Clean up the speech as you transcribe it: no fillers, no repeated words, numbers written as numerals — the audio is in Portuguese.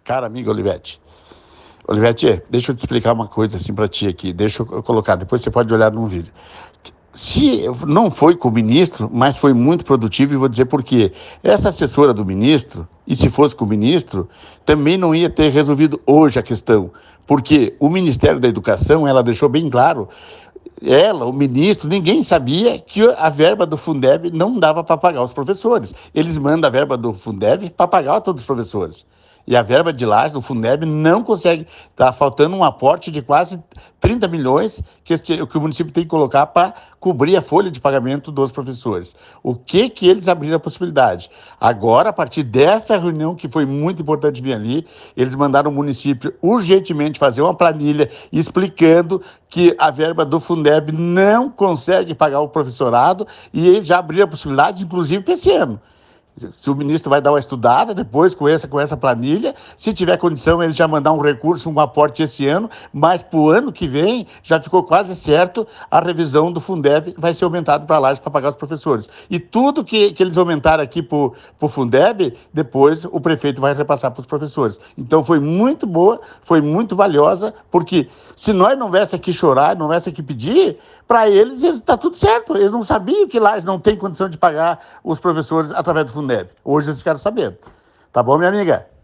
Cara, amiga Olivete, deixa eu te explicar uma coisa assim para ti aqui. Deixa eu colocar, depois você pode olhar no vídeo. Se não foi com o ministro, mas foi muito produtivo, e vou dizer por quê. Essa assessora do ministro, e se fosse com o ministro, também não ia ter resolvido hoje a questão, porque o Ministério da Educação, ela deixou bem claro, ela, o ministro, ninguém sabia que a verba do Fundeb não dava para pagar os professores. Eles mandam a verba do Fundeb para pagar todos os professores. E a verba de Lages, do Fundeb, não consegue. Está faltando um aporte de quase 30 milhões que o município tem que colocar para cobrir a folha de pagamento dos professores. O que eles abriram a possibilidade? Agora, a partir dessa reunião, que foi muito importante vir ali, eles mandaram o município urgentemente fazer uma planilha explicando que a verba do Fundeb não consegue pagar o professorado, e eles já abriram a possibilidade, inclusive, para esse ano. Se o ministro vai dar uma estudada depois com essa planilha, se tiver condição, ele já mandar um recurso, um aporte esse ano, mas para o ano que vem já ficou quase certo, a revisão do Fundeb vai ser aumentado para Lages para pagar os professores. E tudo que eles aumentaram aqui para o Fundeb, depois o prefeito vai repassar para os professores. Então foi muito boa, foi muito valiosa, porque se nós não viesse aqui chorar, não viesse aqui pedir, para eles está tudo certo. Eles não sabiam que Lages não tem condição de pagar os professores através do Fundeb. Hoje eles ficaram sabendo. Tá bom, minha amiga?